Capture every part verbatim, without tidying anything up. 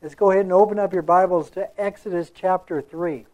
Let's go ahead and open up your Bibles to Exodus chapter three.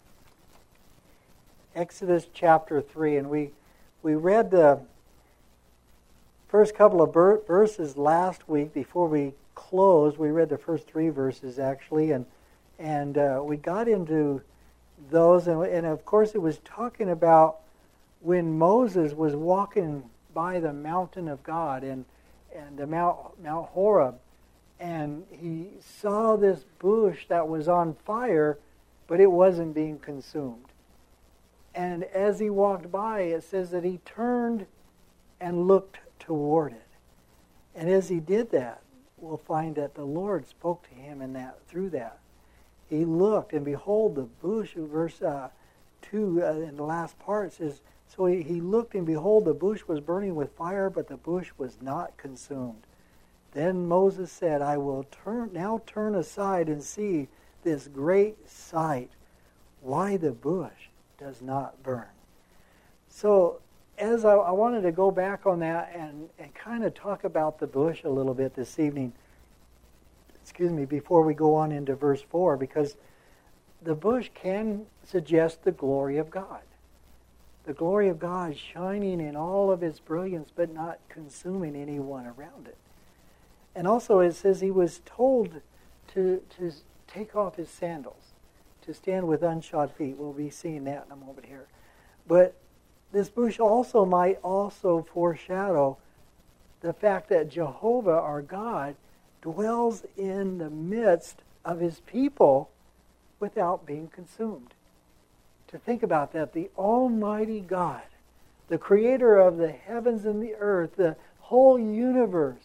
Exodus chapter three. And we, we read the first couple of ber- verses last week before we closed. We read the first three verses, actually. And, and uh, we got into those. And, and, of course, it was talking about when Moses was walking by the mountain of God and, and the Mount, Mount Horeb. And he saw this bush that was on fire, but it wasn't being consumed. And as he walked by, it says that he turned and looked toward it. And as he did that, we'll find that the Lord spoke to him in that through that. He looked, and behold, the bush, verse uh, two, uh, in the last part, says, so he, he looked, and behold, the bush was burning with fire, but the bush was not consumed. Then Moses said, I will turn now turn aside and see this great sight, why the bush does not burn. So as I, I wanted to go back on that and, and kind of talk about the bush a little bit this evening, excuse me, before we go on into verse four, because the bush can suggest the glory of God. The glory of God shining in all of its brilliance, but not consuming anyone around it. And also it says he was told to, to take off his sandals, to stand with unshod feet. We'll be seeing that in a moment here. But this bush also might also foreshadow the fact that Jehovah, our God, dwells in the midst of his people without being consumed. To think about that, the Almighty God, the creator of the heavens and the earth, the whole universe,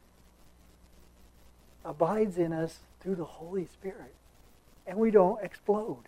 abides in us through the Holy Spirit, and we don't explode.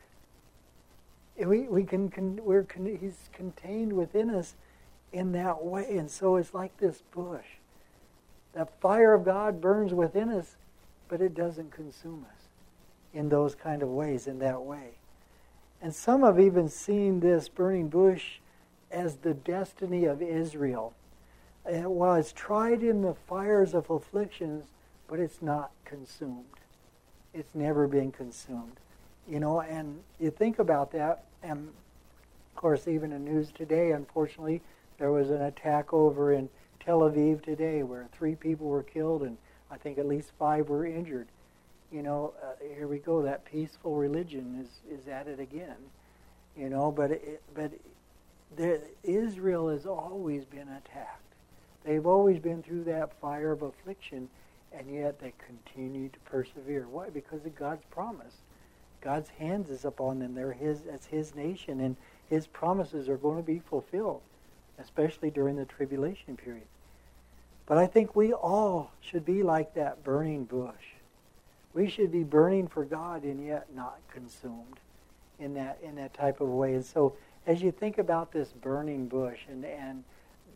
We we can, can we're con, He's contained within us in that way, and so it's like this bush. The fire of God burns within us, but it doesn't consume us in those kind of ways, in that way. And some have even seen this burning bush as the destiny of Israel. And while it's tried in the fires of afflictions, but it's not consumed. It's never been consumed. You know, and you think about that, and of course even in news today, unfortunately, there was an attack over in Tel Aviv today where three people were killed and I think at least five were injured. You know, uh, here we go, that peaceful religion is, is at it again. You know, but it, but there, Israel has always been attacked. They've always been through that fire of affliction, and yet they continue to persevere. Why? Because of God's promise. God's hands is upon them. They're His, as His nation, and His promises are going to be fulfilled, especially during the tribulation period. But I think we all should be like that burning bush. We should be burning for God and yet not consumed in that in that type of way. And so as you think about this burning bush, and and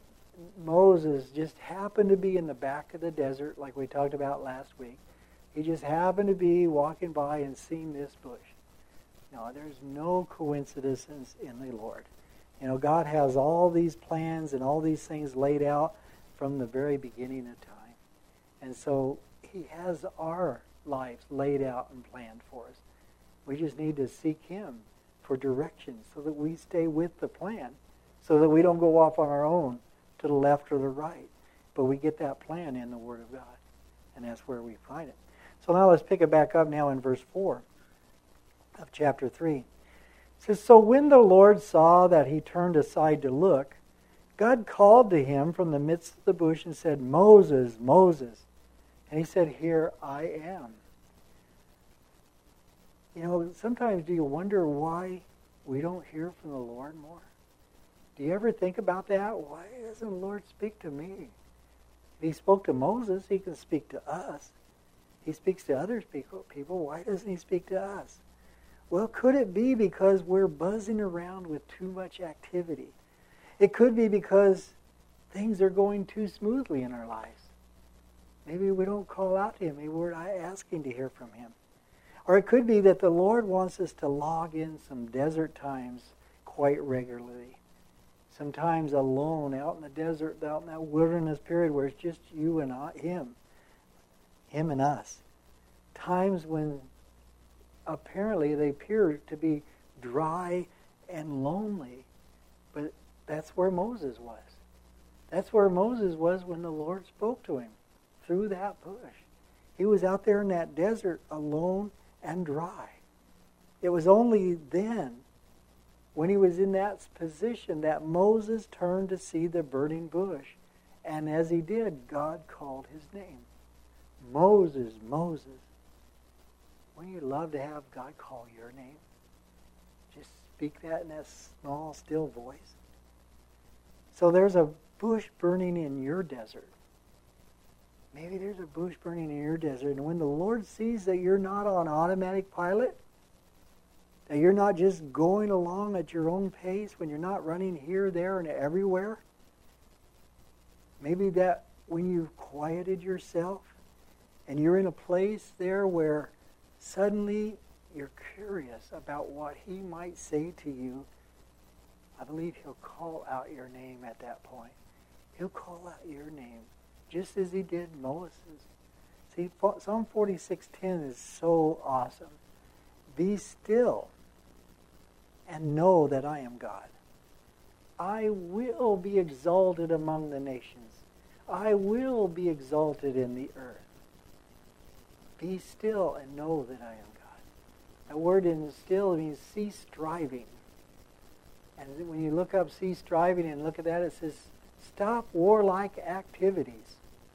Moses just happened to be in the back of the desert, like we talked about last week. He just happened to be walking by and seeing this bush. No, there's no coincidences in the Lord. You know, God has all these plans and all these things laid out from the very beginning of time. And so He has our lives laid out and planned for us. We just need to seek Him for direction so that we stay with the plan, so that we don't go off on our own to the left or the right. But we get that plan in the Word of God. And that's where we find it. So now let's pick it back up now in verse four of chapter three. It says, so when the Lord saw that he turned aside to look, God called to him from the midst of the bush and said, Moses, Moses. And he said, here I am. You know, sometimes do you wonder why we don't hear from the Lord more? Do you ever think about that? Why doesn't the Lord speak to me? If He spoke to Moses, He can speak to us. He speaks to other people. Why doesn't He speak to us? Well, could it be because we're buzzing around with too much activity? It could be because things are going too smoothly in our lives. Maybe we don't call out to Him. Maybe we're not asking to hear from Him. Or it could be that the Lord wants us to log in some desert times quite regularly. Sometimes alone, out in the desert, out in that wilderness period where it's just you and I, Him. Him and us. times when apparently they appear to be dry and lonely. But that's where Moses was. That's where Moses was when the Lord spoke to him, through that bush. He was out there in that desert alone and dry. It was only then, when he was in that position, that Moses turned to see the burning bush. And as he did, God called his name. Moses, Moses. Wouldn't you love to have God call your name? Just speak that in that small, still voice. So there's a bush burning in your desert. Maybe there's a bush burning in your desert. And when the Lord sees that you're not on automatic pilot, that you're not just going along at your own pace, when you're not running here, there, and everywhere, maybe that when you've quieted yourself and you're in a place there where suddenly you're curious about what he might say to you, I believe he'll call out your name at that point. He'll call out your name, just as he did Moses. See, Psalm forty-six ten is so awesome. Be still and know that I am God. I will be exalted among the nations. I will be exalted in the earth. Be still and know that I am God. That word in still means cease striving. And when you look up cease striving and look at that, it says stop warlike activities.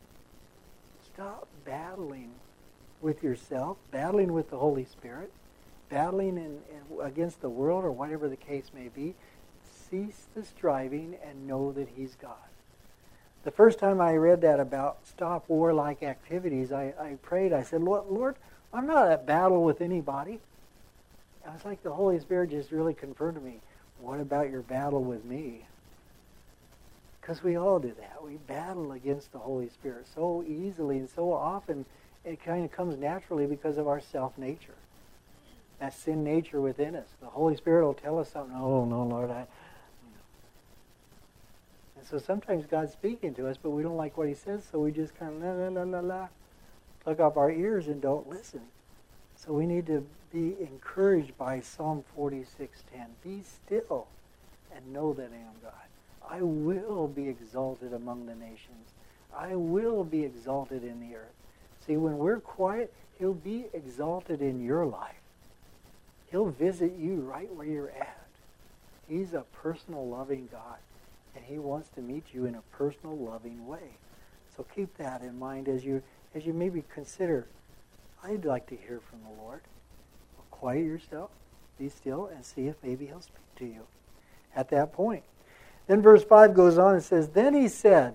Stop battling with yourself, battling with the Holy Spirit, battling in, in, against the world or whatever the case may be. Cease the striving and know that he's God. The first time I read that about stop warlike activities, I, I prayed, I said, Lord, Lord, I'm not at battle with anybody. And it's like the Holy Spirit just really confirmed to me, what about your battle with me? Because we all do that. We battle against the Holy Spirit so easily and so often. It kind of comes naturally because of our self-nature. That sin nature within us. The Holy Spirit will tell us something. Oh, no, Lord, I... And so sometimes God's speaking to us, but we don't like what he says, so we just kind of la, la, la, la, la, plug up our ears and don't listen. So we need to be encouraged by Psalm forty-six ten. Be still and know that I am God. I will be exalted among the nations. I will be exalted in the earth. See, when we're quiet, he'll be exalted in your life. He'll visit you right where you're at. He's a personal, loving God. And he wants to meet you in a personal, loving way. So keep that in mind as you as you maybe consider, I'd like to hear from the Lord. Well, quiet yourself, be still, and see if maybe he'll speak to you at that point. Then verse five goes on and says, Then he said,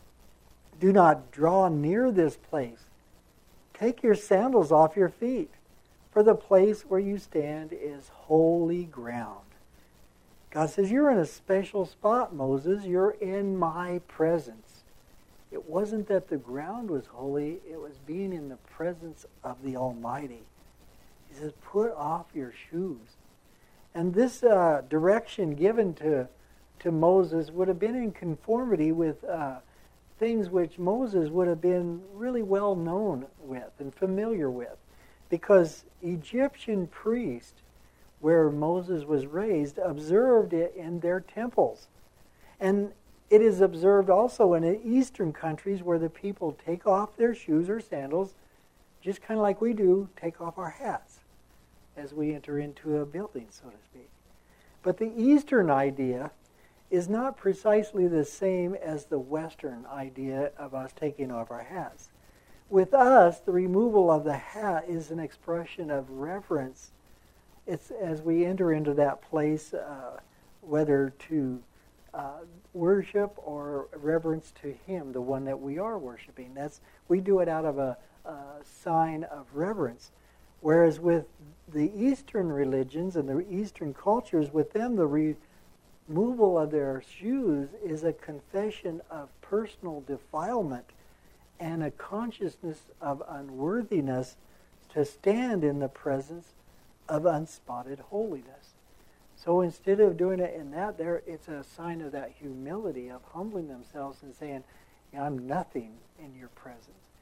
Do not draw near this place. Take your sandals off your feet, for the place where you stand is holy ground. God says, you're in a special spot, Moses. You're in my presence. It wasn't that the ground was holy. It was being in the presence of the Almighty. He says, put off your shoes. And this uh, direction given to, to Moses would have been in conformity with uh, things which Moses would have been really well known with and familiar with. Because Egyptian priests, where Moses was raised, observed it in their temples. And it is observed also in the eastern countries where the people take off their shoes or sandals, just kind of like we do, take off our hats as we enter into a building, so to speak. But the Eastern idea is not precisely the same as the Western idea of us taking off our hats. With us, the removal of the hat is an expression of reverence. It's as we enter into that place, uh, whether to uh, worship or reverence to him, the one that we are worshiping. That's we do it out of a, a sign of reverence. Whereas with the Eastern religions and the Eastern cultures, with them the re- removal of their shoes is a confession of personal defilement and a consciousness of unworthiness to stand in the presence of unspotted holiness. So instead of doing it in that there, it's a sign of that humility, of humbling themselves and saying, I'm nothing in your presence.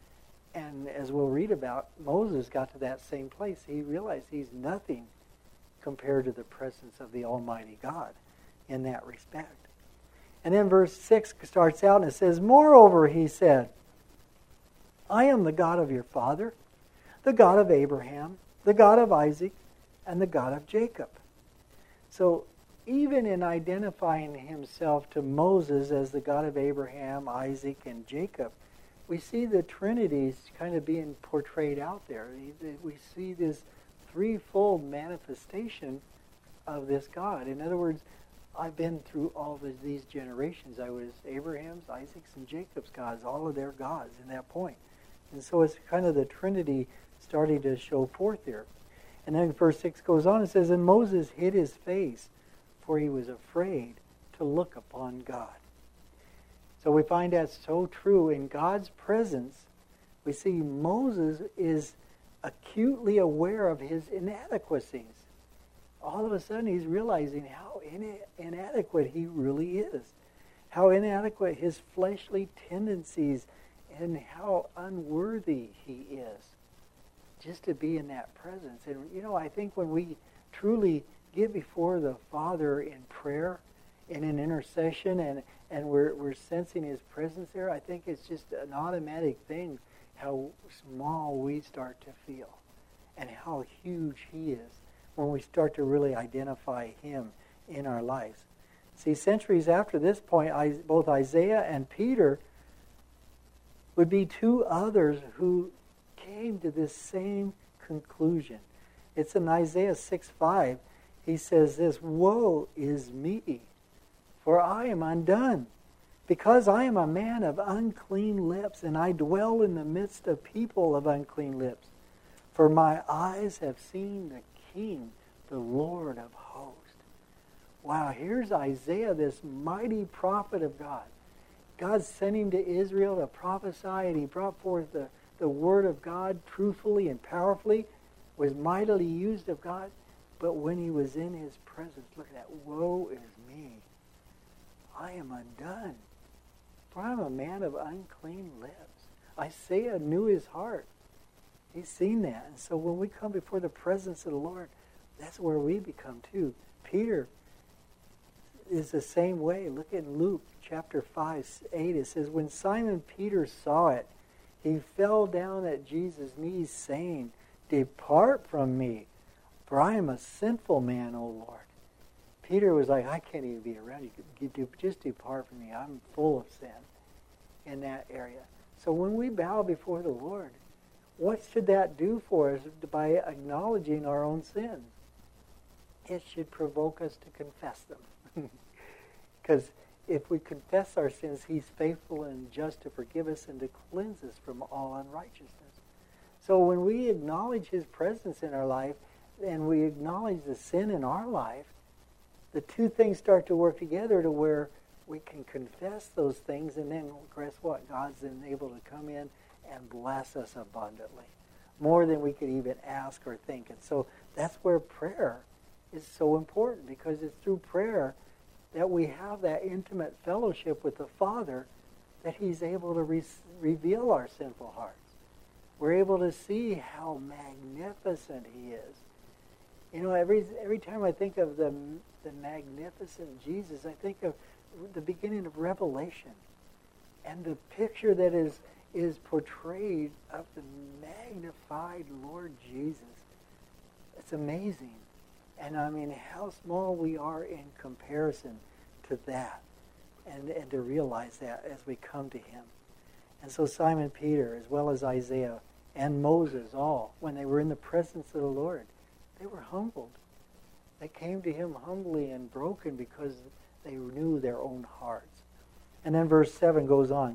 And as we'll read about, Moses got to that same place. He realized he's nothing compared to the presence of the Almighty God in that respect. And then verse six starts out and it says, "Moreover," he said, "I am the God of your father, the God of Abraham, the God of Isaac, and the God of Jacob." So even in identifying himself to Moses as the God of Abraham, Isaac, and Jacob, we see the Trinities kind of being portrayed out there. We see this threefold manifestation of this God. In other words, I've been through all of these generations. I was Abraham's, Isaac's, and Jacob's gods, all of their gods in that point. And so it's kind of the Trinity starting to show forth here. And then verse six goes on, it says, "And Moses hid his face, for he was afraid to look upon God." So we find that so true. In God's presence, we see Moses is acutely aware of his inadequacies. All of a sudden he's realizing how in- inadequate he really is. How inadequate his fleshly tendencies and how unworthy he is just to be in that presence. And you know, I think when we truly get before the Father in prayer and in intercession and, and we're, we're sensing his presence there, I think it's just an automatic thing how small we start to feel and how huge he is when we start to really identify him in our lives. See, centuries after this point, both Isaiah and Peter would be two others who came to this same conclusion. It's in Isaiah six five. He says this, "Woe is me, for I am undone, because I am a man of unclean lips, and I dwell in the midst of people of unclean lips. For my eyes have seen the King, the Lord of hosts." Wow, here's Isaiah, this mighty prophet of God. God sent him to Israel to prophesy, and he brought forth the, the word of God truthfully and powerfully, was mightily used of God. But when he was in his presence, look at that, "Woe is me, I am undone, for I am a man of unclean lips." Isaiah knew his heart. He's seen that. And so when we come before the presence of the Lord, that's where we become too. Peter is the same way. Look at Luke chapter five, eight. It says, "When Simon Peter saw it, he fell down at Jesus' knees, saying, 'Depart from me, for I am a sinful man, O Lord.'" Peter was like, "I can't even be around you. Just depart from me. I'm full of sin," in that area. So when we bow before the Lord, what should that do for us by acknowledging our own sins? It should provoke us to confess them. Because if we confess our sins, he's faithful and just to forgive us and to cleanse us from all unrighteousness. So when we acknowledge his presence in our life and we acknowledge the sin in our life, the two things start to work together to where we can confess those things, and then guess what? God's then able to come in and bless us abundantly, more than we could even ask or think. And so that's where prayer is so important, because it's through prayer that we have that intimate fellowship with the Father, that he's able to re- reveal our sinful hearts. We're able to see how magnificent he is. You know, every every time I think of the, the magnificent Jesus, I think of the beginning of Revelation and the picture that is, is portrayed of the magnified Lord Jesus. It's amazing. And I mean, how small we are in comparison to that. And, and to realize that as we come to him. And so Simon Peter, as well as Isaiah and Moses, all, when they were in the presence of the Lord, they were humbled. They came to him humbly and broken because they knew their own hearts. And then verse seven goes on.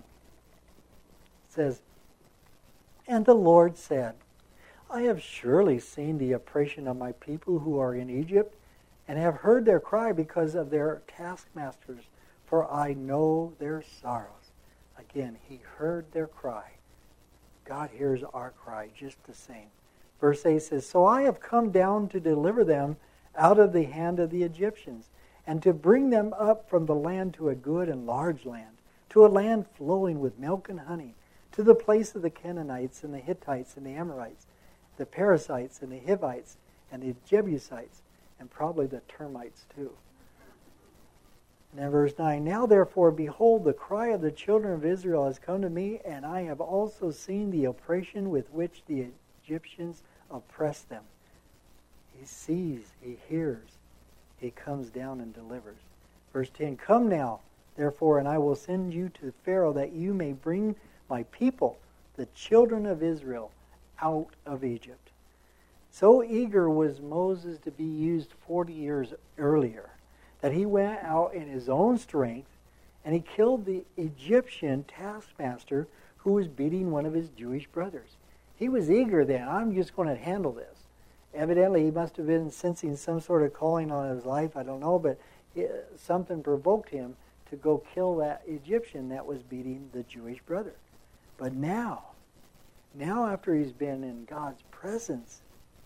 It says, "And the Lord said, I have surely seen the oppression of my people who are in Egypt, and have heard their cry because of their taskmasters, for I know their sorrows." Again, he heard their cry. God hears our cry just the same. Verse eight says, "So I have come down to deliver them out of the hand of the Egyptians, and to bring them up from the land to a good and large land, to a land flowing with milk and honey, to the place of the Canaanites and the Hittites and the Amorites, the Perizzites and the Hivites and the Jebusites, and probably the termites too. And then verse nine, now therefore, behold, the cry of the children of Israel has come to me, and I have also seen the oppression with which the Egyptians oppress them. He sees, he hears, he comes down and delivers. Verse ten, come now, therefore, and I will send you to Pharaoh, that you may bring my people, the children of Israel, out of Egypt. So eager was Moses to be used forty years earlier, that he went out in his own strength, and he killed the Egyptian taskmaster who was beating one of his Jewish brothers. He was eager then. I'm just going to handle this. Evidently, he must have been sensing some sort of calling on his life. I don't know, but it, something provoked him to go kill that Egyptian that was beating the Jewish brother. But now, now after he's been in God's presence,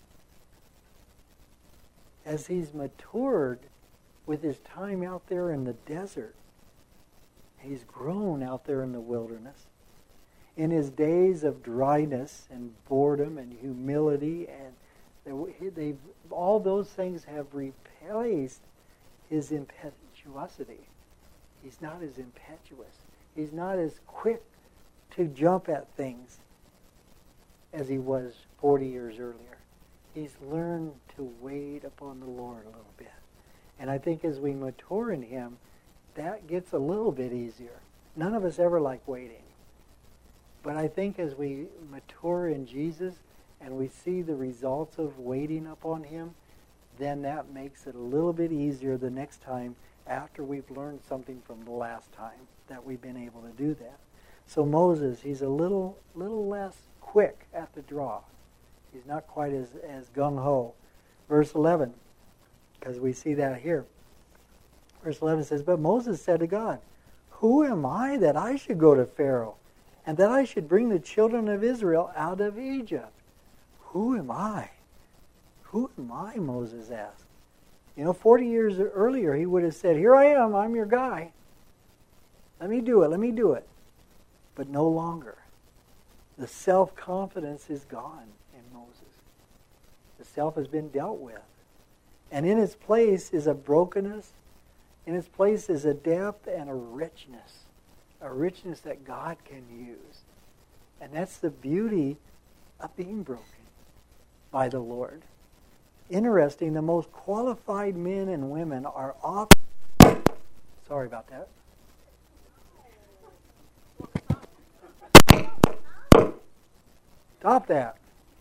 as he's matured with his time out there in the desert, he's grown out there in the wilderness. In his days of dryness and boredom and humility, and they've, all those things have replaced his impetuosity. He's not as impetuous. He's not as quick to jump at things as he was forty years earlier. He's learned to wait upon the Lord a little bit. And I think as we mature in him, that gets a little bit easier. None of us ever like waiting. But I think as we mature in Jesus and we see the results of waiting upon him, then that makes it a little bit easier the next time after we've learned something from the last time that we've been able to do that. So Moses, he's a little little less quick at the draw. He's not quite as, as gung-ho. Verse eleven, because we see that here. Verse eleven says, but Moses said to God, who am I that I should go to Pharaoh, and that I should bring the children of Israel out of Egypt? Who am I? Who am I, Moses asked. You know, forty years earlier he would have said, here I am, I'm your guy. Let me do it, let me do it. But no longer. The self-confidence is gone in Moses. The self has been dealt with. And in its place is a brokenness. In its place is a depth and a richness. A richness that God can use. And that's the beauty of being broken by the Lord. Interesting, the most qualified men and women are often... Sorry about that. Stop that.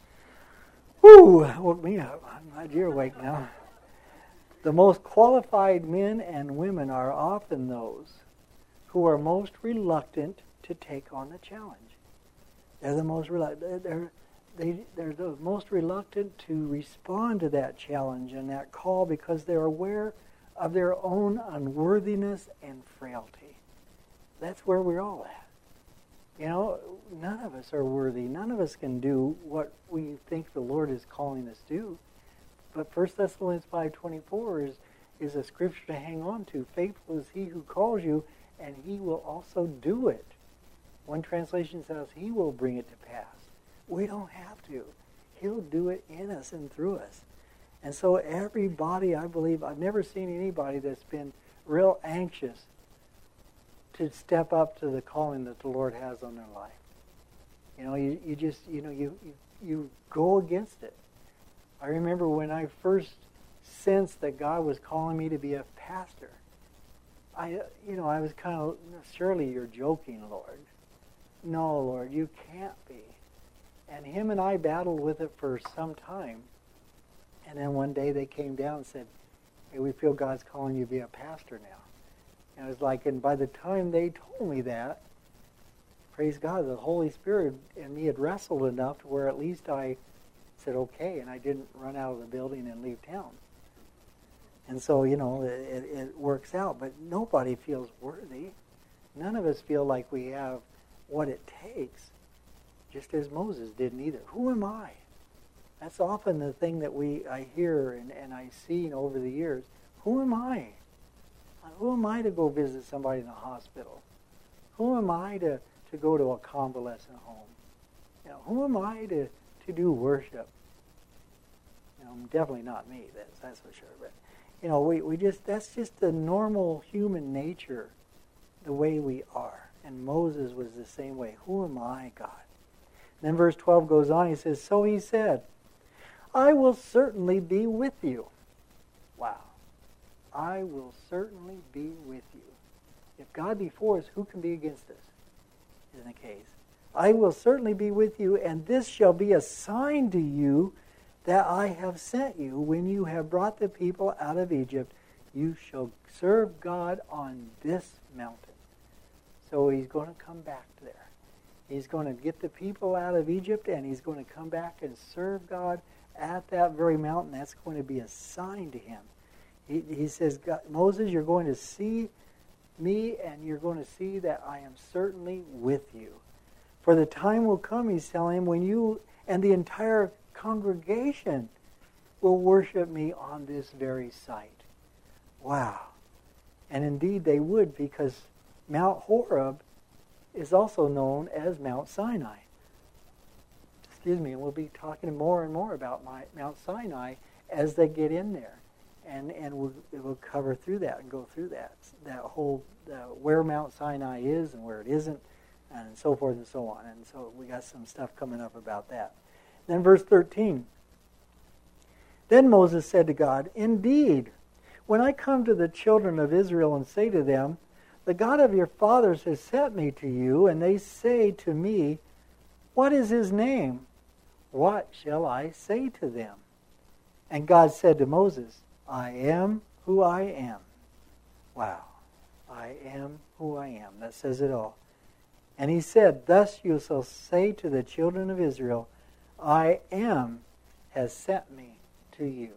Whew, woke me up. I'm glad you're awake now. The most qualified men and women are often those who are most reluctant to take on the challenge. They're the most reluctant. They're, they, they're the most reluctant to respond to that challenge and that call because they're aware of their own unworthiness and frailty. That's where we're all at. You know, none of us are worthy. None of us can do what we think the Lord is calling us to do. But First Thessalonians five twenty-four is, is a scripture to hang on to. Faithful is he who calls you, and he will also do it. One translation says he will bring it to pass. We don't have to. He'll do it in us and through us. And so everybody, I believe, I've never seen anybody that's been real anxious to step up to the calling that the Lord has on their life. You know, you, you just, you know, you, you, you go against it. I remember when I first sensed that God was calling me to be a pastor, I, you know, I was kind of, surely you're joking, Lord. No, Lord, you can't be. And him and I battled with it for some time. And then one day they came down and said, hey, we feel God's calling you to be a pastor now. And it was like, and by the time they told me that, praise God, the Holy Spirit and me had wrestled enough to where at least I said, okay, and I didn't run out of the building and leave town. And so, you know, it, it works out, but nobody feels worthy. None of us feel like we have what it takes, just as Moses didn't either. Who am I? That's often the thing that we I hear and, and I see over the years. Who am I? Who am I to go visit somebody in the hospital? Who am I to, to go to a convalescent home? You know, who am I to, to do worship? You know, definitely not me, that's, that's for sure. But, you know, we, we just, that's just the normal human nature, the way we are. And Moses was the same way. Who am I, God? And then verse twelve goes on, he says, so he said, I will certainly be with you. Wow. I will certainly be with you. If God be for us, who can be against us? Isn't the case? I will certainly be with you, and this shall be a sign to you that I have sent you. When you have brought the people out of Egypt, you shall serve God on this mountain. So he's going to come back there. He's going to get the people out of Egypt, and he's going to come back and serve God at that very mountain. That's going to be a sign to him. He, he says, God, Moses, you're going to see me, and you're going to see that I am certainly with you. For the time will come, he's telling him, when you and the entire congregation will worship me on this very site. Wow. And indeed they would, because Mount Horeb is also known as Mount Sinai. Excuse me, and we'll be talking more and more about my, Mount Sinai as they get in there. And and we'll, we'll cover through that and go through that. That whole, uh, where Mount Sinai is and where it isn't, and so forth and so on. And so we got some stuff coming up about that. Then verse thirteen. Then Moses said to God, indeed, when I come to the children of Israel and say to them, the God of your fathers has sent me to you, and they say to me, what is his name? What shall I say to them? And God said to Moses, I am who I am. Wow. I am who I am. That says it all. And he said, thus you shall say to the children of Israel, I am has sent me to you.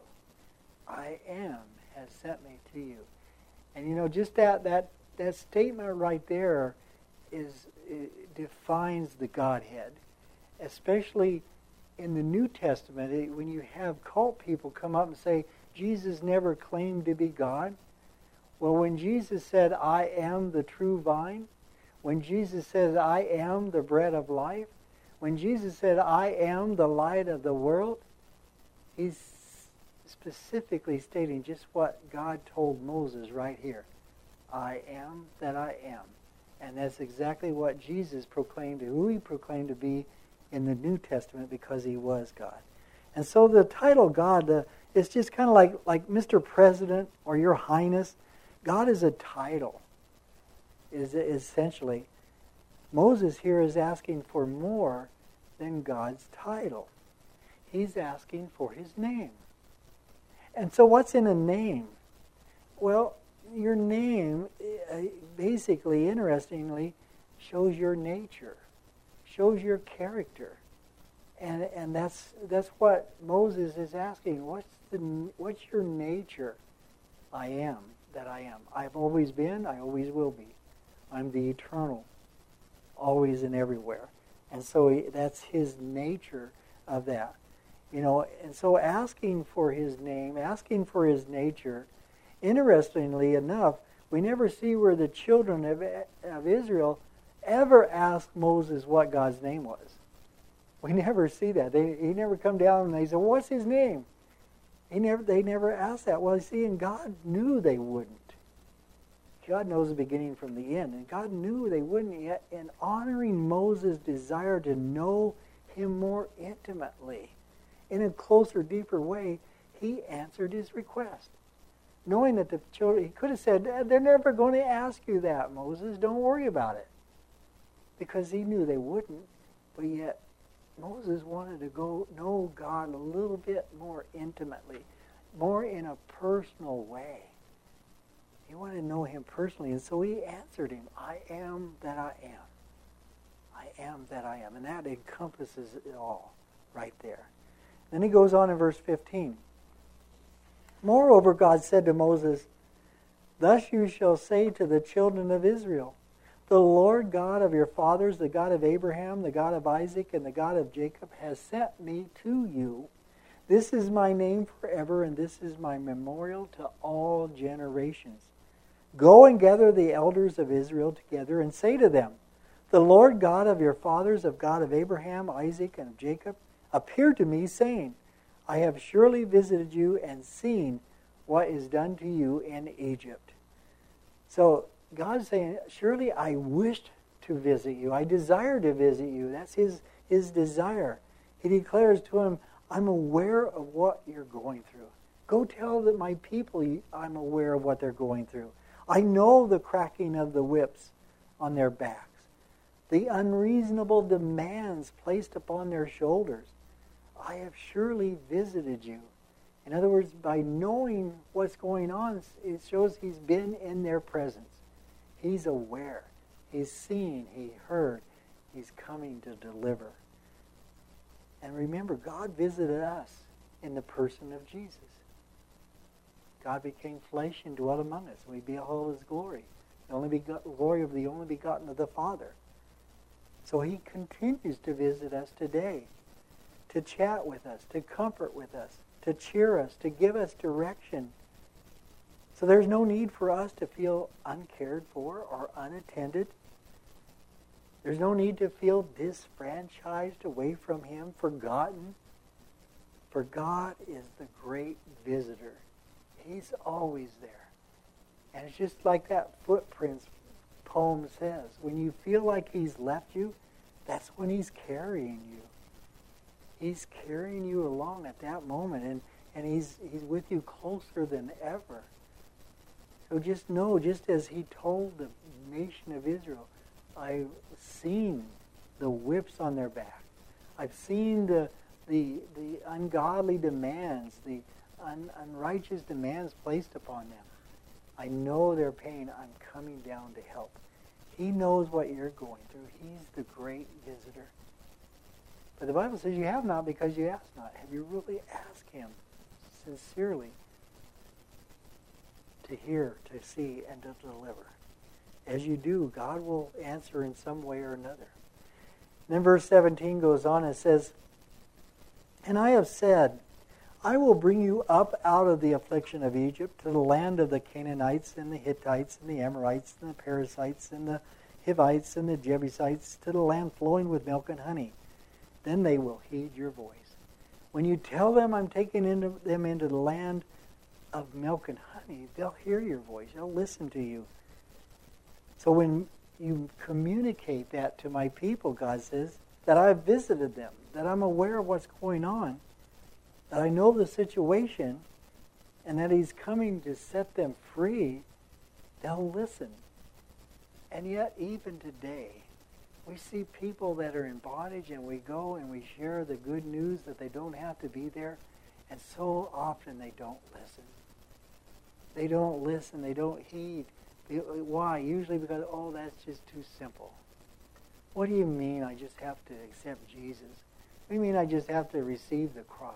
I am has sent me to you. And you know, just that that, that statement right there is it defines the Godhead. Especially in the New Testament, it, when you have cult people come up and say, Jesus never claimed to be God. Well, when Jesus said, I am the true vine, when Jesus says, I am the bread of life, when Jesus said, I am the light of the world, he's specifically stating just what God told Moses right here. I am that I am. And that's exactly what Jesus proclaimed, who he proclaimed to be in the New Testament, because he was God. And so the title God, the, it's just kind of like, like Mister President or Your Highness. God is a title, is essentially. Moses here is asking for more than God's title. He's asking for his name. And so what's in a name? Well, your name basically, interestingly, shows your nature, shows your character. And and that's that's what Moses is asking. What's the what's your nature? I am that I am. I've always been, I always will be. I'm the eternal, always and everywhere. And so he, that's his nature of that. You know, and so asking for his name, asking for his nature, interestingly enough, we never see where the children of, of Israel ever asked Moses what God's name was. We never see that. They, he never come down and they say, what's his name? He never. They never asked that. Well, you see, and God knew they wouldn't. God knows the beginning from the end. And God knew they wouldn't, yet in honoring Moses' desire to know him more intimately, in a closer, deeper way, he answered his request. Knowing that the children, he could have said, they're never going to ask you that, Moses. Don't worry about it. Because he knew they wouldn't. But yet, Moses wanted to go know God a little bit more intimately, more in a personal way. He wanted to know him personally, and so he answered him, I am that I am. I am that I am. And that encompasses it all right there. Then he goes on in verse fifteen. Moreover, God said to Moses, thus you shall say to the children of Israel, the Lord God of your fathers, the God of Abraham, the God of Isaac, and the God of Jacob, has sent me to you. This is my name forever, and this is my memorial to all generations. Go and gather the elders of Israel together and say to them, The Lord God of your fathers, of God of Abraham, Isaac, and of Jacob, appeared to me, saying, I have surely visited you and seen what is done to you in Egypt. So God's saying, surely I wished to visit you. I desire to visit you. That's his, his desire. He declares to him, I'm aware of what you're going through. Go tell that my people I'm aware of what they're going through. I know the cracking of the whips on their backs, the unreasonable demands placed upon their shoulders. I have surely visited you. In other words, by knowing what's going on, it shows he's been in their presence. He's aware. He's seen. He heard. He's coming to deliver. And remember, God visited us in the person of Jesus. God became flesh and dwelt among us. We behold his glory. The only begot- glory of the only begotten of the Father. So he continues to visit us today, to chat with us, to comfort with us, to cheer us, to give us direction. So there's no need for us to feel uncared for or unattended. There's no need to feel disfranchised away from him, forgotten. For God is the great visitor. He's always there. And it's just like that Footprints poem says. When you feel like he's left you, that's when he's carrying you. He's carrying you along at that moment, and, and he's he's with you closer than ever. So just know, just as he told the nation of Israel, I've seen the whips on their back. I've seen the the the ungodly demands, the un, unrighteous demands placed upon them. I know their pain. I'm coming down to help. He knows what you're going through. He's the great visitor. But the Bible says you have not because you ask not. Have you really asked him sincerely to hear, to see, and to deliver? As you do, God will answer in some way or another. And then verse seventeen goes on and says, And I have said, I will bring you up out of the affliction of Egypt to the land of the Canaanites and the Hittites and the Amorites and the Perizzites and the Hivites and the Jebusites, to the land flowing with milk and honey. Then they will heed your voice. When you tell them I'm taking into them into the land of milk and honey, they'll hear your voice. They'll listen to you. So when you communicate that to my people, God says, that I've visited them, that I'm aware of what's going on, that I know the situation, and that he's coming to set them free, they'll listen. And yet, even today, we see people that are in bondage, and we go and we share the good news that they don't have to be there, and so often they don't listen. They don't listen. They don't heed. Why? Usually because, oh, that's just too simple. What do you mean I just have to accept Jesus? What do you mean I just have to receive the cross?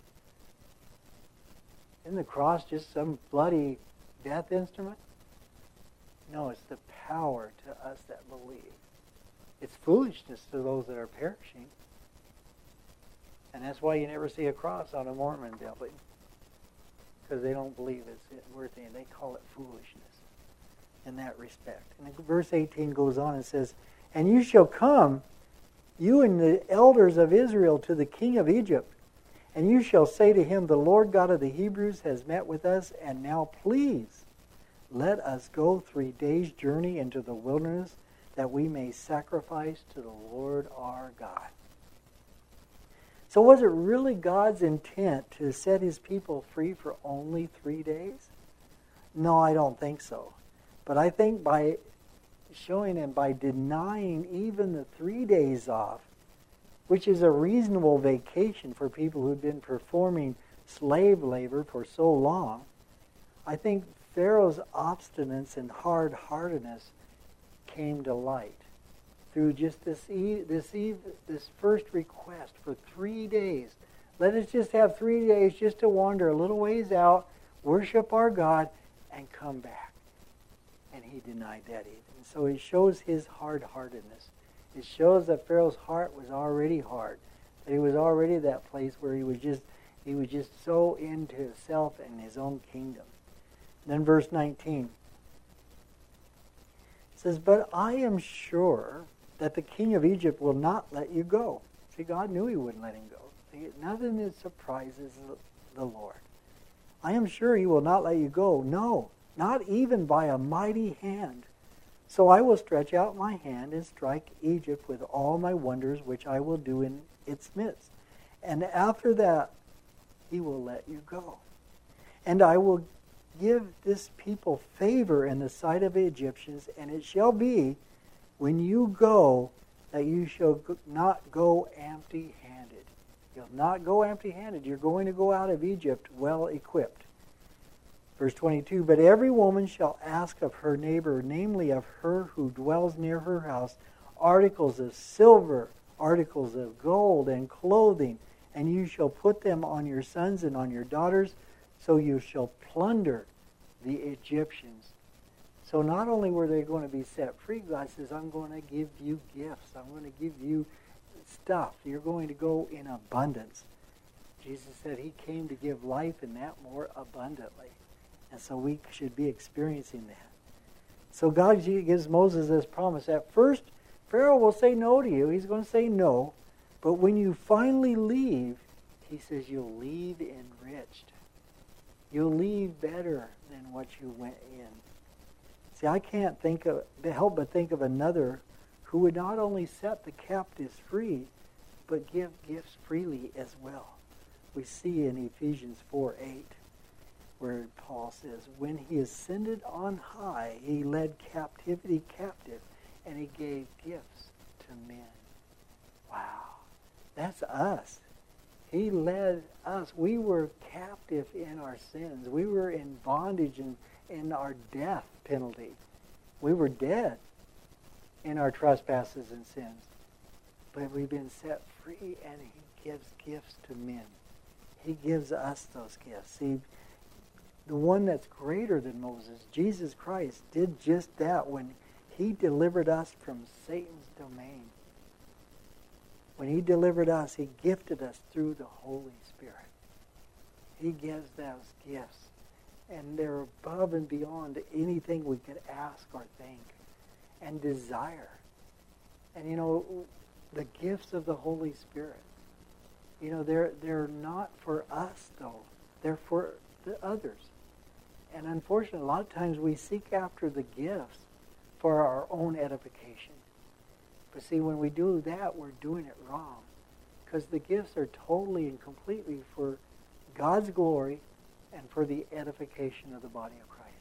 Isn't the cross just some bloody death instrument? No, it's the power to us that believe. It's foolishness to those that are perishing. And that's why you never see a cross on a Mormon building. Because they don't believe it's worth anything. They call it foolishness in that respect. And verse eighteen goes on and says, And you shall come, you and the elders of Israel, to the king of Egypt, and you shall say to him, The Lord God of the Hebrews has met with us, and now please let us go three days' journey into the wilderness, that we may sacrifice to the Lord our God. So was it really God's intent to set his people free for only three days? No, I don't think so. But I think by showing and by denying even the three days off, which is a reasonable vacation for people who've been performing slave labor for so long, I think Pharaoh's obstinance and hard-heartedness came to light through just this eve, this eve, this first request for three days. Let us just have three days just to wander a little ways out, worship our God, and come back. And he denied that even. So it shows his hard-heartedness. It shows that Pharaoh's heart was already hard. That he was already that place where he was just he was just so into himself and his own kingdom. And then verse nineteen. It says, But I am sure that the king of Egypt will not let you go. See, God knew he wouldn't let him go. See, nothing that surprises the Lord. I am sure he will not let you go. No, not even by a mighty hand. So I will stretch out my hand and strike Egypt with all my wonders, which I will do in its midst. And after that, he will let you go. And I will give this people favor in the sight of the Egyptians, and it shall be, when you go, that you shall not go empty-handed. You'll not go empty-handed. You're going to go out of Egypt well equipped. Verse twenty-two, but every woman shall ask of her neighbor, namely of her who dwells near her house, articles of silver, articles of gold, and clothing, and you shall put them on your sons and on your daughters, so you shall plunder the Egyptians. So not only were they going to be set free, God says, I'm going to give you gifts. I'm going to give you stuff. You're going to go in abundance. Jesus said he came to give life and that more abundantly. And so we should be experiencing that. So God gives Moses this promise. At first, Pharaoh will say no to you. He's going to say no. But when you finally leave, he says you'll leave enriched. You'll leave better than what you went in. See, I can't think of help but think of another who would not only set the captives free, but give gifts freely as well. We see in Ephesians four eight, where Paul says, when he ascended on high, he led captivity captive, and he gave gifts to men. Wow, that's us. He led us. We were captive in our sins. We were in bondage and in our death penalty. We were dead in our trespasses and sins. But we've been set free, and he gives gifts to men. He gives us those gifts. See, the one that's greater than Moses, Jesus Christ, did just that when he delivered us from Satan's domain. When he delivered us, he gifted us through the Holy Spirit. He gives those gifts. And they're above and beyond anything we could ask or think and desire. And you know, the gifts of the Holy Spirit, you know, they're they're not for us though. They're for the others. And unfortunately, a lot of times we seek after the gifts for our own edification. But see, when we do that, we're doing it wrong. Because the gifts are totally and completely for God's glory and for the edification of the body of Christ.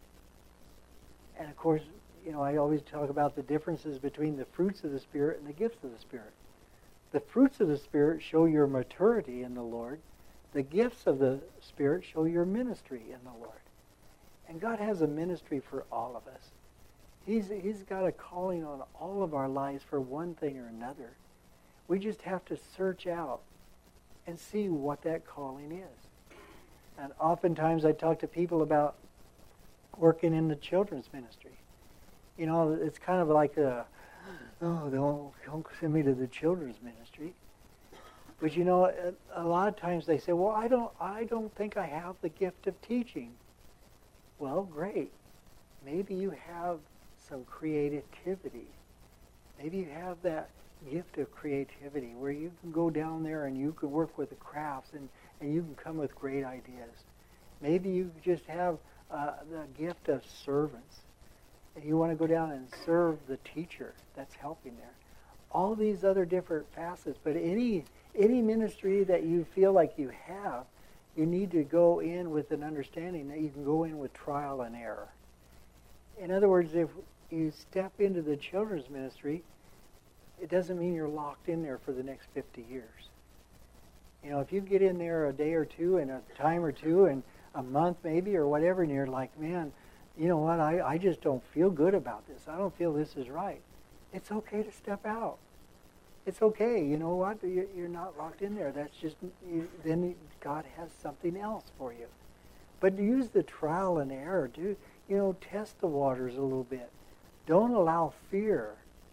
And of course, you know, I always talk about the differences between the fruits of the Spirit and the gifts of the Spirit. The fruits of the Spirit show your maturity in the Lord. The gifts of the Spirit show your ministry in the Lord. And God has a ministry for all of us. He's, he's got a calling on all of our lives for one thing or another. We just have to search out and see what that calling is. And oftentimes I talk to people about working in the children's ministry. You know, it's kind of like a, oh, don't, don't send me to the children's ministry. But you know, a, a lot of times they say, well, I don't, I don't think I have the gift of teaching. Well, great. Maybe you have some creativity. Maybe you have that gift of creativity where you can go down there and you can work with the crafts and, and you can come with great ideas. Maybe you just have uh, the gift of servants and you want to go down and serve the teacher that's helping there. All these other different facets, but any any ministry that you feel like you have, you need to go in with an understanding that you can go in with trial and error. In other words, if you step into the children's ministry, it doesn't mean you're locked in there for the next fifty years. You know, if you get in there a day or two and a time or two and a month maybe or whatever, and you're like, man, you know what, I, I just don't feel good about this. I don't feel this is right. It's okay to step out. It's okay. You know what? You're not locked in there. That's just, you, then God has something else for you. But use the trial and error. Do, you know, test the waters a little bit. Don't allow fear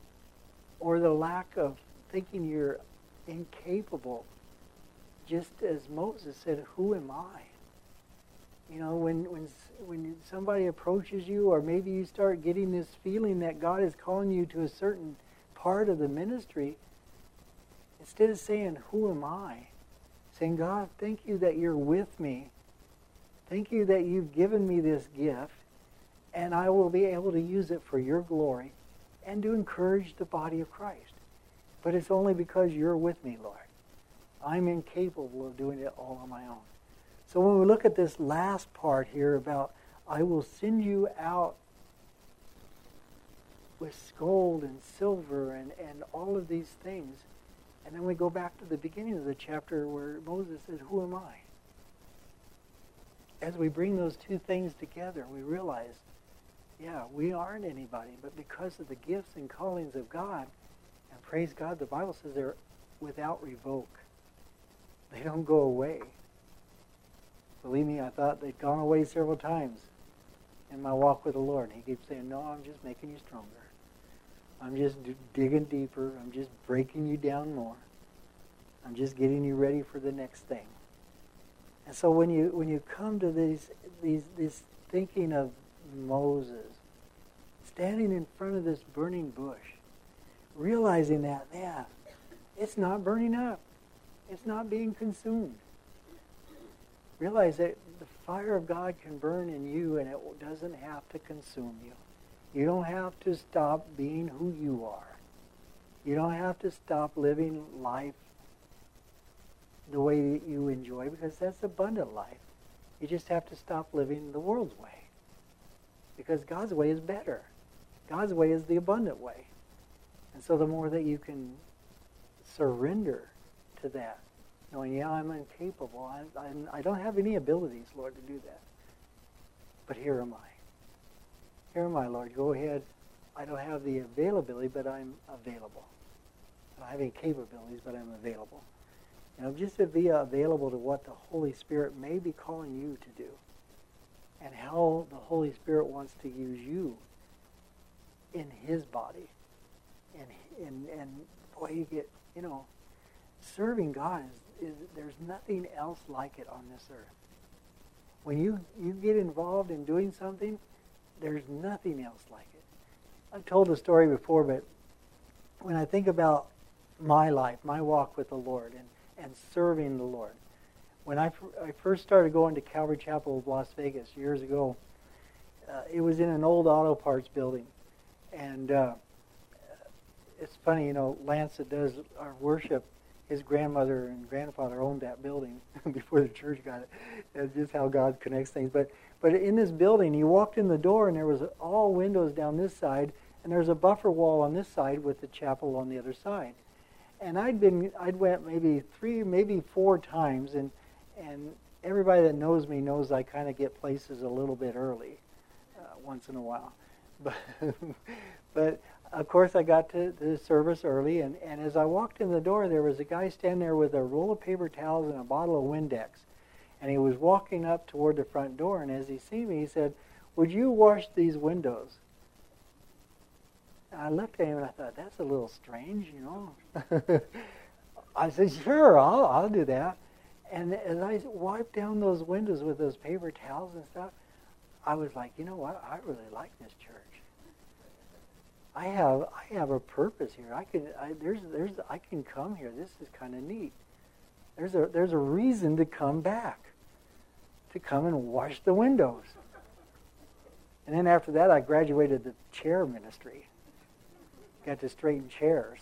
or the lack of thinking you're incapable. Just as Moses said, who am I? You know, when when when somebody approaches you, or maybe you start getting this feeling that God is calling you to a certain part of the ministry, instead of saying, who am I? Saying, God, thank you that you're with me. Thank you that you've given me this gift, and I will be able to use it for your glory and to encourage the body of Christ. But it's only because you're with me, Lord. I'm incapable of doing it all on my own. So when we look at this last part here about, I will send you out with gold and silver and, and all of these things, and then we go back to the beginning of the chapter where Moses says, who am I? As we bring those two things together, we realize, yeah, we aren't anybody, but because of the gifts and callings of God, and praise God, the Bible says they're without revoke. They don't go away. Believe me, I thought they'd gone away several times in my walk with the Lord. He keeps saying, no, I'm just making you stronger. I'm just d- digging deeper. I'm just breaking you down more. I'm just getting you ready for the next thing. And so when you when you come to these these this thinking of Moses standing in front of this burning bush, realizing that, yeah, it's not burning up. It's not being consumed. Realize that the fire of God can burn in you and it doesn't have to consume you. You don't have to stop being who you are. You don't have to stop living life the way that you enjoy, because that's abundant life. You just have to stop living the world's way, because God's way is better. God's way is the abundant way. And so the more that you can surrender to that, knowing, yeah, I'm incapable. I, I'm, I don't have any abilities, Lord, to do that. But here am I. Here am I, Lord. Go ahead. I don't have the availability, but I'm available. I don't have any capabilities, but I'm available. You know, just to be available to what the Holy Spirit may be calling you to do, and how the Holy Spirit wants to use you in His body. And and and boy, you get, you know, serving God is, is there's nothing else like it on this earth. When you, you get involved in doing something, there's nothing else like it. I've told the story before, but when I think about my life, my walk with the Lord, and, and serving the Lord, when I, I first started going to Calvary Chapel of Las Vegas years ago, uh, it was in an old auto parts building. And uh, it's funny, you know, Lance that does our worship, his grandmother and grandfather owned that building before the church got it. That's just how God connects things. But but in this building, you walked in the door and there was all windows down this side, and there's a buffer wall on this side with the chapel on the other side. And I'd been I'd went maybe three, maybe four times, and and everybody that knows me knows I kind of get places a little bit early, uh, once in a while. But but of course I got to the service early, and, and as I walked in the door, there was a guy standing there with a roll of paper towels and a bottle of Windex. And he was walking up toward the front door, and as he seen me, he said, "Would you wash these windows?" And I looked at him and I thought, that's a little strange, you know. I said, sure, I'll, I'll do that. And as I wiped down those windows with those paper towels and stuff, I was like, you know what? I really like this church. I have I have a purpose here. I can I, there's there's I can come here. This is kind of neat. There's a there's a reason to come back, to come and wash the windows. And then after that, I graduated the chair ministry. Got to straighten chairs.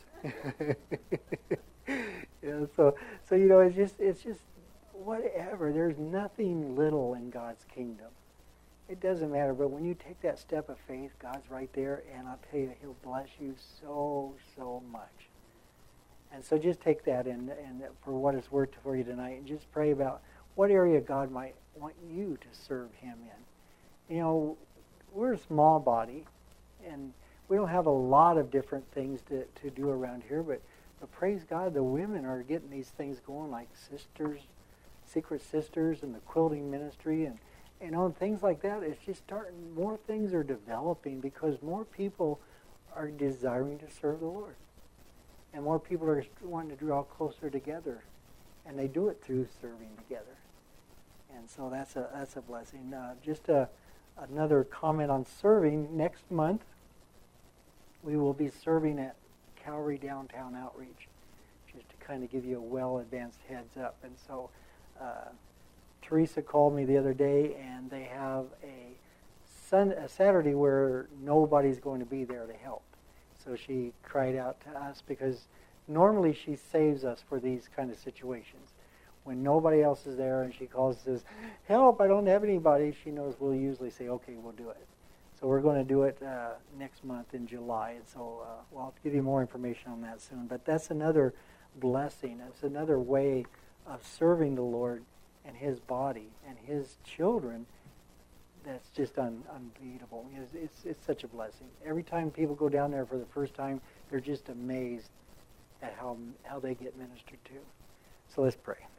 Yeah, so so you know, it's just it's just whatever. There's nothing little in God's kingdom. It doesn't matter, but when you take that step of faith, God's right there, and I'll tell you, He'll bless you so, so much. And so just take that and and for what it's worth for you tonight, and just pray about what area God might want you to serve Him in. You know, we're a small body, and we don't have a lot of different things to, to do around here, but, but praise God, the women are getting these things going, like sisters, secret sisters, and the quilting ministry, and you know, things like that. It's just starting, more things are developing because more people are desiring to serve the Lord. And more people are wanting to draw closer together. And they do it through serving together. And so that's a that's a blessing. Uh, just a, another comment on serving. Next month, we will be serving at Calvary Downtown Outreach, just to kind of give you a well-advanced heads up. And so uh, Teresa called me the other day, and they have a, sun, a Saturday where nobody's going to be there to help. So she cried out to us, because normally she saves us for these kind of situations. When nobody else is there and she calls and says, help, I don't have anybody, she knows we'll usually say, okay, we'll do it. So we're going to do it uh, next month in July. And so uh, well, I'll give you more information on that soon. But that's another blessing. It's another way of serving the Lord and His body and His children that's just un- unbeatable. It's, it's, it's such a blessing. Every time people go down there for the first time, they're just amazed at how how they get ministered to. So let's pray.